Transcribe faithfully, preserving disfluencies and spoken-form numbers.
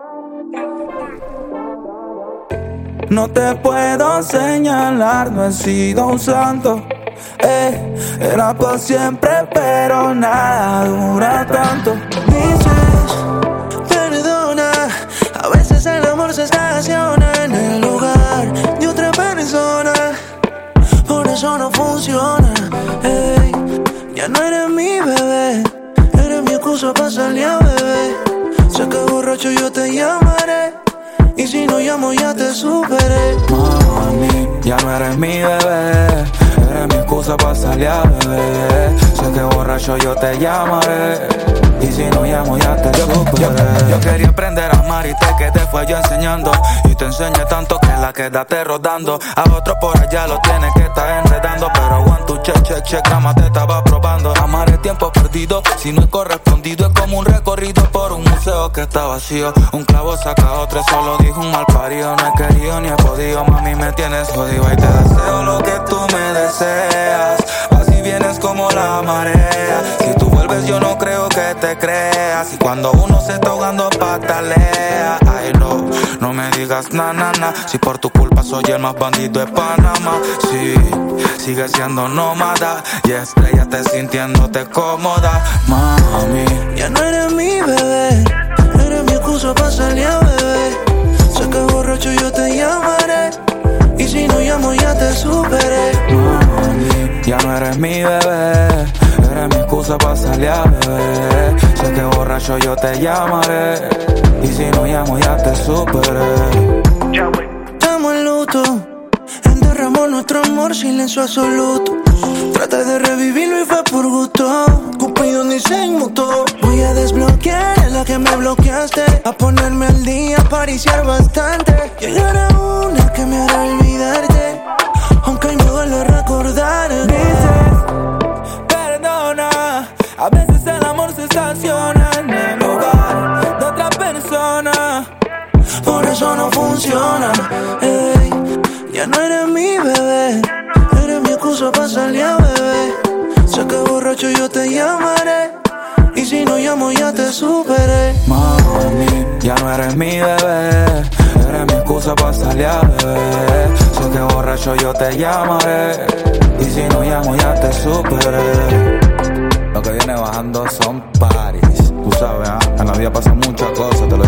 No te puedo señalar, no he sido un santo. Eh, era por siempre, pero nada dura tanto. Dices, perdona, a veces el amor se estaciona en el lugar de otra persona. Por eso no funciona. Ey, ya no eres mi bebé, eres mi excusa para salir a beber. Sé que borracho yo te llamaré, y si no llamo ya te superé. Mami, ya no eres mi bebé, eres mi excusa para salir a beber. Sé que borracho yo te llamaré, y si no llamo ya te superé. Yo, yo, yo quería aprender a amar y te quedé fue yo enseñando. Y te enseñé tanto que la quedaste rodando. A otro por allá lo tienes que estar enredando. Pero one, two, check, check, check, nada más te estaba probando. Amar es tiempo perdido, si no es correspondido. Es como un recorrido por un museo que está vacío. Un clavo saca otro, solo dijo un mal parido. No he querido ni he podido, mami me tienes jodido. Y te deseo lo que tú me deseas, así vienes como la marea. Si tú vuelves yo no creo que te creas. Y cuando uno se está ahogando patalea. Ay no, no me digas na na na, si por tu culpa soy el más bandido de Panamá. Sí, sigue siendo nómada y estrellate sintiéndote cómoda. Mami, ya no eres mi bebé, eres mi excusa para salir a beber. Sé que borracho yo te llamaré, y si no llamo ya te superé. Mami, ya no eres mi bebé, eres mi excusa para salir a beber. Sé que borracho yo te llamaré, y si no llamo ya te superé. Estamos en luto, enterramos nuestro amor, silencio absoluto. Traté de revivirlo y fue por gusto. Cupido ni se inmutó. Voy a desbloquear a la que me bloqueaste, a ponerme al día, a pariciar bastante. Llegar a una que me hará olvidarte, aunque hoy me duele recordar. Dices, perdona, a veces el amor se estaciona en el lugar de otra persona. Por eso no funciona. Ey, ya no eres mi bebé, eres mi excusa para salir a beber. Sé que borracho yo te llamaré, y si no llamo ya te superé. Mami, ya no eres mi bebé, eres mi excusa para salir a beber. Sé que borracho yo te llamaré, y si no llamo ya te superé. Lo que viene bajando son paris, tú sabes, ¿eh? En la vida pasan muchas cosas, te lo